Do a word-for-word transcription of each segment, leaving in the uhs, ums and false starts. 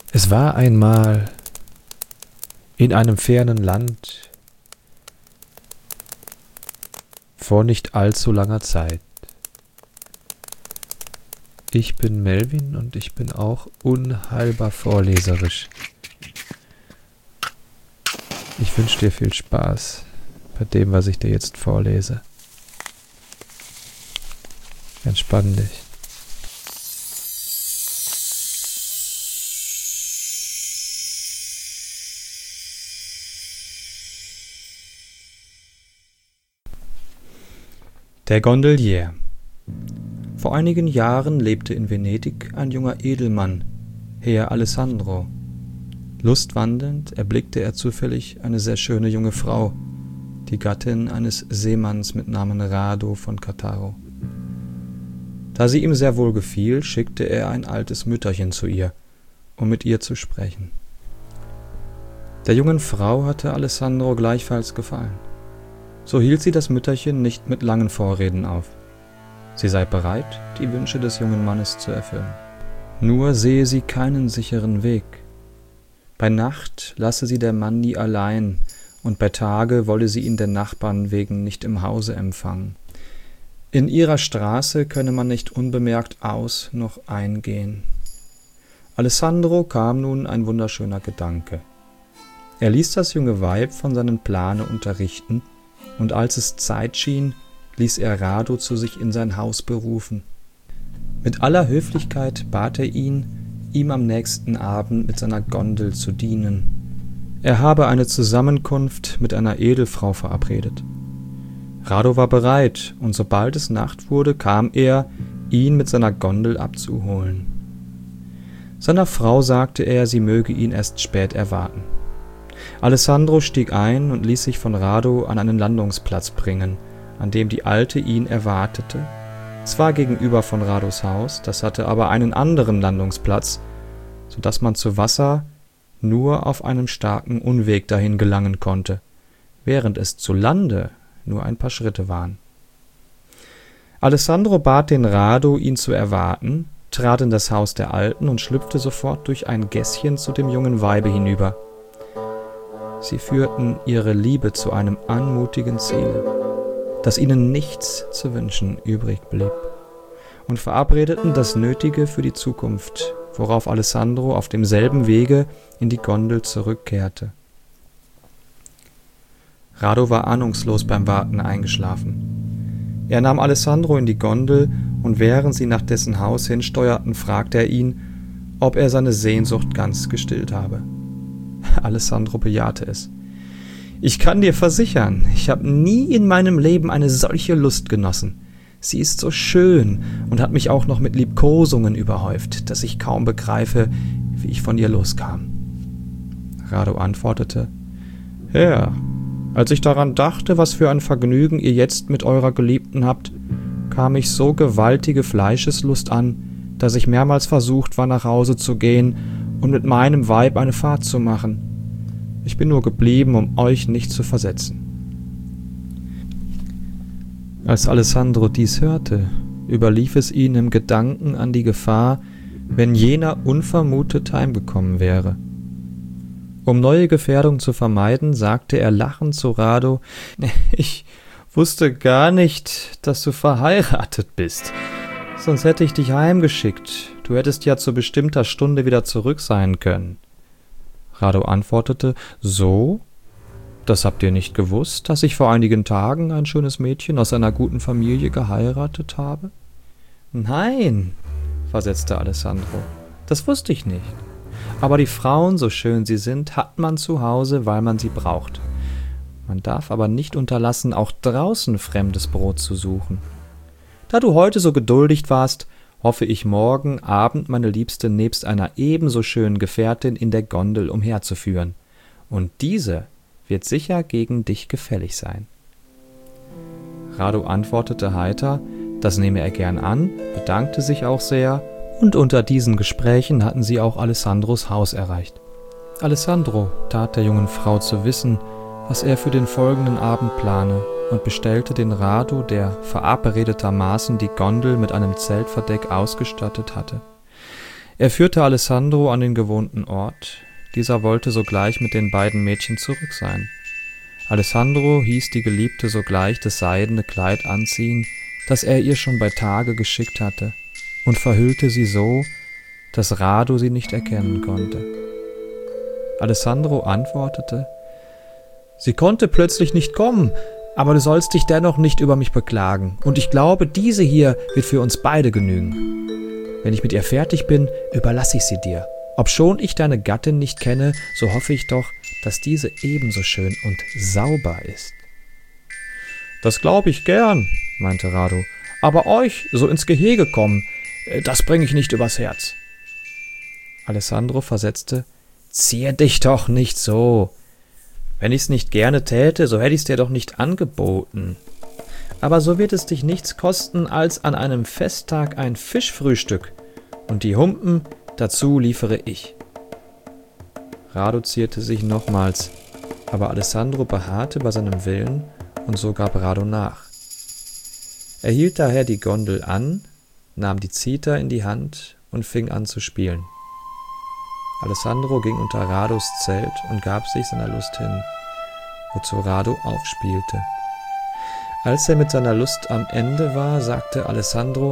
Es war einmal in einem fernen Land vor nicht allzu langer Zeit. Ich bin Melvin und ich bin auch unheilbar vorleserisch. Ich wünsche dir viel Spaß bei dem, was ich dir jetzt vorlese. Entspann dich. Der Gondolier. Vor einigen Jahren lebte in Venedig ein junger Edelmann, Herr Alessandro. Lustwandelnd erblickte er zufällig eine sehr schöne junge Frau, die Gattin eines Seemanns mit Namen Rado von Cattaro. Da sie ihm sehr wohl gefiel, schickte er ein altes Mütterchen zu ihr, um mit ihr zu sprechen. Der jungen Frau hatte Alessandro gleichfalls gefallen. So hielt sie das Mütterchen nicht mit langen Vorreden auf. Sie sei bereit, die Wünsche des jungen Mannes zu erfüllen. Nur sehe sie keinen sicheren Weg. Bei Nacht lasse sie der Mann nie allein, und bei Tage wolle sie ihn den Nachbarn wegen nicht im Hause empfangen. In ihrer Straße könne man nicht unbemerkt aus noch eingehen. Alessandro kam nun ein wunderschöner Gedanke. Er ließ das junge Weib von seinen Plane unterrichten, und als es Zeit schien, ließ er Rado zu sich in sein Haus berufen. Mit aller Höflichkeit bat er ihn, ihm am nächsten Abend mit seiner Gondel zu dienen. Er habe eine Zusammenkunft mit einer Edelfrau verabredet. Rado war bereit, und sobald es Nacht wurde, kam er, ihn mit seiner Gondel abzuholen. Seiner Frau sagte er, sie möge ihn erst spät erwarten. Alessandro stieg ein und ließ sich von Rado an einen Landungsplatz bringen, an dem die Alte ihn erwartete, zwar gegenüber von Rados Haus, das hatte aber einen anderen Landungsplatz, so dass man zu Wasser nur auf einem starken Unweg dahin gelangen konnte, während es zu Lande nur ein paar Schritte waren. Alessandro bat den Rado, ihn zu erwarten, trat in das Haus der Alten und schlüpfte sofort durch ein Gässchen zu dem jungen Weibe hinüber. Sie führten ihre Liebe zu einem anmutigen Ziel, dass ihnen nichts zu wünschen übrig blieb, und verabredeten das Nötige für die Zukunft, worauf Alessandro auf demselben Wege in die Gondel zurückkehrte. Rado war ahnungslos beim Warten eingeschlafen. Er nahm Alessandro in die Gondel, und während sie nach dessen Haus hinsteuerten, fragte er ihn, ob er seine Sehnsucht ganz gestillt habe. Alessandro bejahte es. »Ich kann dir versichern, ich habe nie in meinem Leben eine solche Lust genossen. Sie ist so schön und hat mich auch noch mit Liebkosungen überhäuft, dass ich kaum begreife, wie ich von ihr loskam.« Rado antwortete, »Herr, als ich daran dachte, was für ein Vergnügen ihr jetzt mit eurer Geliebten habt, kam ich so gewaltige Fleischeslust an, dass ich mehrmals versucht war, nach Hause zu gehen und mit meinem Weib eine Fahrt zu machen. Ich bin nur geblieben, um euch nicht zu versetzen.« Als Alessandro dies hörte, überlief es ihn im Gedanken an die Gefahr, wenn jener unvermutet heimgekommen wäre. Um neue Gefährdung zu vermeiden, sagte er lachend zu Rado, »Ich wusste gar nicht, dass du verheiratet bist. Sonst hätte ich dich heimgeschickt. Du hättest ja zu bestimmter Stunde wieder zurück sein können.« Rado antwortete, »So? Das habt ihr nicht gewusst, dass ich vor einigen Tagen ein schönes Mädchen aus einer guten Familie geheiratet habe?« »Nein«, versetzte Alessandro, »das wusste ich nicht. Aber die Frauen, so schön sie sind, hat man zu Hause, weil man sie braucht. Man darf aber nicht unterlassen, auch draußen fremdes Brot zu suchen. Da du heute so geduldig warst, hoffe ich morgen Abend meine Liebste nebst einer ebenso schönen Gefährtin in der Gondel umherzuführen. Und diese wird sicher gegen dich gefällig sein.« Rado antwortete heiter, das nehme er gern an, bedankte sich auch sehr, und unter diesen Gesprächen hatten sie auch Alessandros Haus erreicht. Alessandro tat der jungen Frau zu wissen, was er für den folgenden Abend plane, und bestellte den Rado, der verabredetermaßen die Gondel mit einem Zeltverdeck ausgestattet hatte. Er führte Alessandro an den gewohnten Ort. Dieser wollte sogleich mit den beiden Mädchen zurück sein. Alessandro hieß die Geliebte sogleich das seidene Kleid anziehen, das er ihr schon bei Tage geschickt hatte, und verhüllte sie so, dass Rado sie nicht erkennen konnte. Alessandro antwortete: »Sie konnte plötzlich nicht kommen, aber du sollst dich dennoch nicht über mich beklagen, und ich glaube, diese hier wird für uns beide genügen. Wenn ich mit ihr fertig bin, überlasse ich sie dir. Obschon ich deine Gattin nicht kenne, so hoffe ich doch, dass diese ebenso schön und sauber ist.« »Das glaube ich gern«, meinte Rado, »aber euch so ins Gehege kommen, das bringe ich nicht übers Herz.« Alessandro versetzte: »Zier dich doch nicht so. Wenn ich's nicht gerne täte, so hätte ich's dir doch nicht angeboten. Aber so wird es dich nichts kosten, als an einem Festtag ein Fischfrühstück, und die Humpen dazu liefere ich.« Rado zierte sich nochmals, aber Alessandro beharrte bei seinem Willen, und so gab Rado nach. Er hielt daher die Gondel an, nahm die Zither in die Hand und fing an zu spielen. Alessandro ging unter Rados Zelt und gab sich seiner Lust hin, wozu Rado aufspielte. Als er mit seiner Lust am Ende war, sagte Alessandro: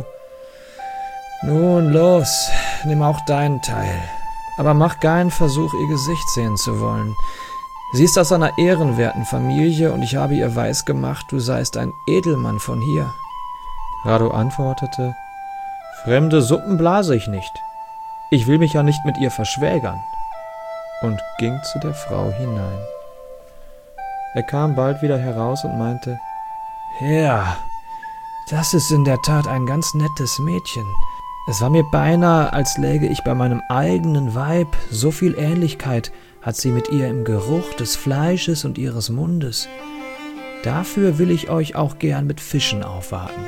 »Nun los, nimm auch deinen Teil, aber mach keinen Versuch, ihr Gesicht sehen zu wollen. Sie ist aus einer ehrenwerten Familie, und ich habe ihr weisgemacht, du seist ein Edelmann von hier.« Rado antwortete: »Fremde Suppen blase ich nicht. Ich will mich ja nicht mit ihr verschwägern«, und ging zu der Frau hinein. Er kam bald wieder heraus und meinte: »Ja, das ist in der Tat ein ganz nettes Mädchen. Es war mir beinahe, als läge ich bei meinem eigenen Weib, so viel Ähnlichkeit hat sie mit ihr im Geruch des Fleisches und ihres Mundes. Dafür will ich euch auch gern mit Fischen aufwarten.«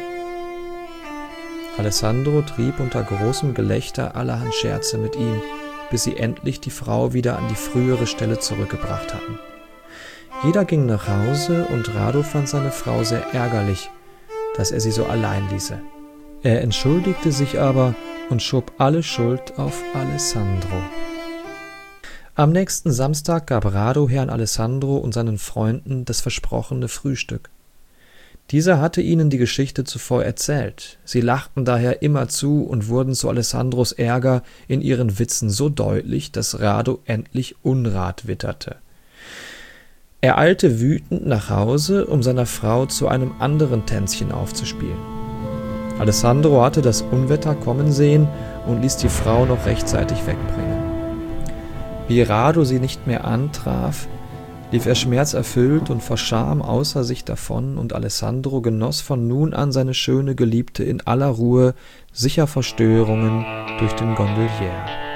Alessandro trieb unter großem Gelächter allerhand Scherze mit ihm, bis sie endlich die Frau wieder an die frühere Stelle zurückgebracht hatten. Jeder ging nach Hause, und Rado fand seine Frau sehr ärgerlich, dass er sie so allein ließe. Er entschuldigte sich aber und schob alle Schuld auf Alessandro. Am nächsten Samstag gab Rado Herrn Alessandro und seinen Freunden das versprochene Frühstück. Dieser hatte ihnen die Geschichte zuvor erzählt. Sie lachten daher immerzu und wurden zu Alessandros Ärger in ihren Witzen so deutlich, dass Rado endlich Unrat witterte. Er eilte wütend nach Hause, um seiner Frau zu einem anderen Tänzchen aufzuspielen. Alessandro hatte das Unwetter kommen sehen und ließ die Frau noch rechtzeitig wegbringen. Wie Rado sie nicht mehr antraf, lief er schmerzerfüllt und vor Scham außer sich davon, und Alessandro genoss von nun an seine schöne Geliebte in aller Ruhe, sicher vor Störungen durch den Gondolier.